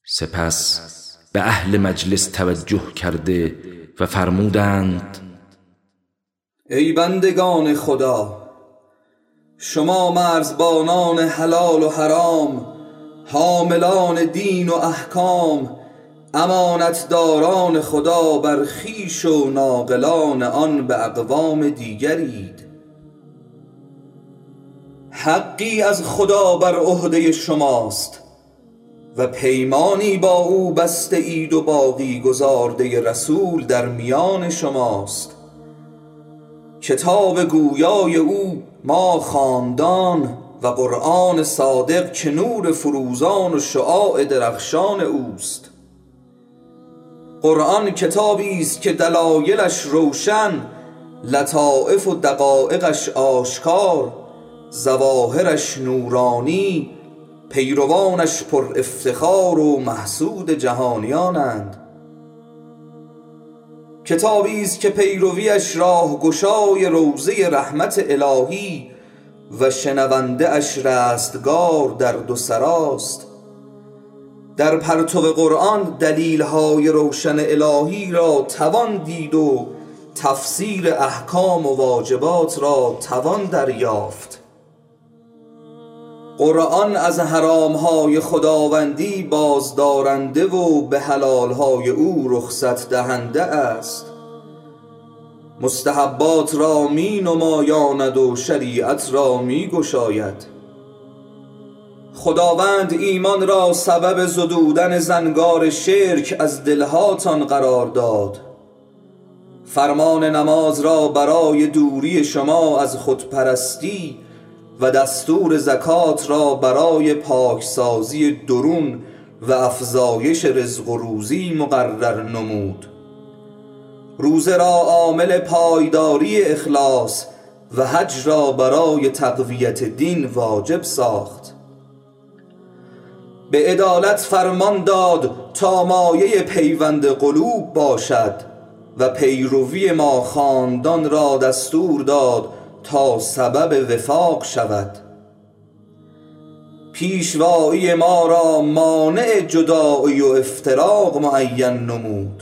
سپس به اهل مجلس توجه کرده و فرمودند: ای بندگان خدا، شما مرزبانان حلال و حرام، حاملان دین و احکام، امانتداران خدا بر خویش و ناقلان آن به اقوام دیگرید. حقی از خدا بر عهده شماست و پیمانی با او بسته اید و باقی گزارده رسول در میان شماست. کتاب گویای او ما خواندان و قرآن صادق که نور فروزان و شعاع درخشان اوست. قرآن کتابی است که دلایلش روشن، لطائف و دقایقش آشکار، ظواهرش نورانی، پیروانش پر افتخار و محسود جهانیانند. کتابی است که پیرویش راه گشای روضه رحمت الهی و شنونده اش رستگار در دو سراست. در پرتو قرآن دلیل‌های روشن الهی را توان دید و تفسیر احکام و واجبات را توان دریافت. قرآن از حرام‌های خداوندی بازدارنده و به حلال‌های او رخصت دهنده است. مستحبات را می نمایاند و شریعت را می گشاید. خداوند ایمان را سبب زدودن زنگار شرک از دلهاتان قرار داد. فرمان نماز را برای دوری شما از خودپرستی و دستور زکات را برای پاکسازی درون و افزایش رزق و روزی مقرر نمود. روزه را عامل پایداری اخلاص و حج را برای تقویت دین واجب ساخت. به عدالت فرمان داد تا مایه پیوند قلوب باشد و پیروی ما خاندان را دستور داد تا سبب وفاق شود. پیشوایی ما را مانع جدایی و افتراق معین نمود.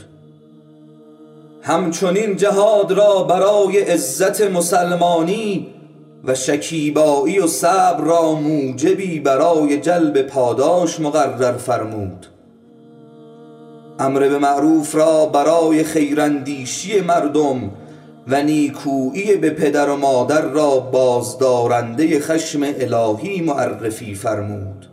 همچنین جهاد را برای عزت مسلمانی و شکیبایی و صبر را موجبی برای جلب پاداش مقرر فرمود. امر به معروف را برای خیراندیشی مردم و نیکویی به پدر و مادر را بازدارنده خشم الهی معرفی فرمود.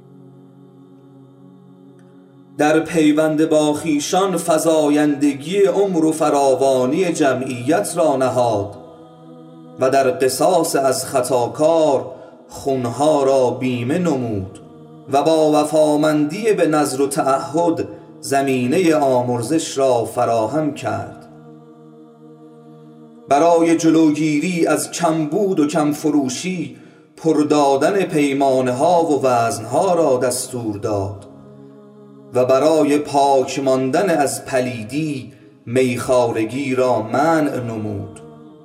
در پیوند با خویشان فزایندگی عمر و فراوانی جمعیت را نهاد و در قصاص از خطاکار خونها را بیمه نمود و با وفامندی به نذر و تعهد زمینه آمرزش را فراهم کرد. برای جلوگیری از کمبود و کمفروشی پردادن پیمانه ها و وزن ها را دستور داد و برای پاک ماندن از پلیدی میخوارگی را منع نمود.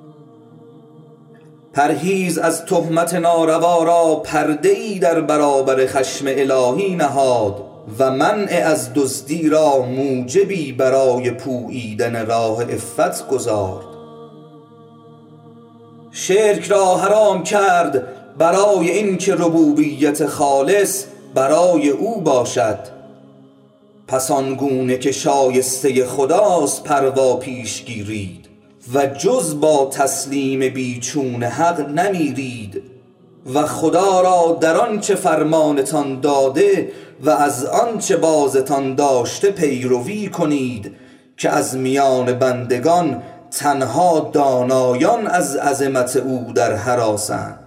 پرهیز از تهمت ناروا را پرده‌ای در برابر خشم الهی نهاد و منع از دزدی را موجبی برای پوییدن راه عفت گذارد. شرک را حرام کرد برای اینکه ربوبیت خالص برای او باشد. پس آنگونه که شایسته خداست پروا پیش گیرید و جز با تسلیم بیچون حق نمیرید و خدا را در آنچه فرمانتان داده و از آنچه بازتان داشته پیروی کنید که از میان بندگان تنها دانایان از عظمت او در هراسند.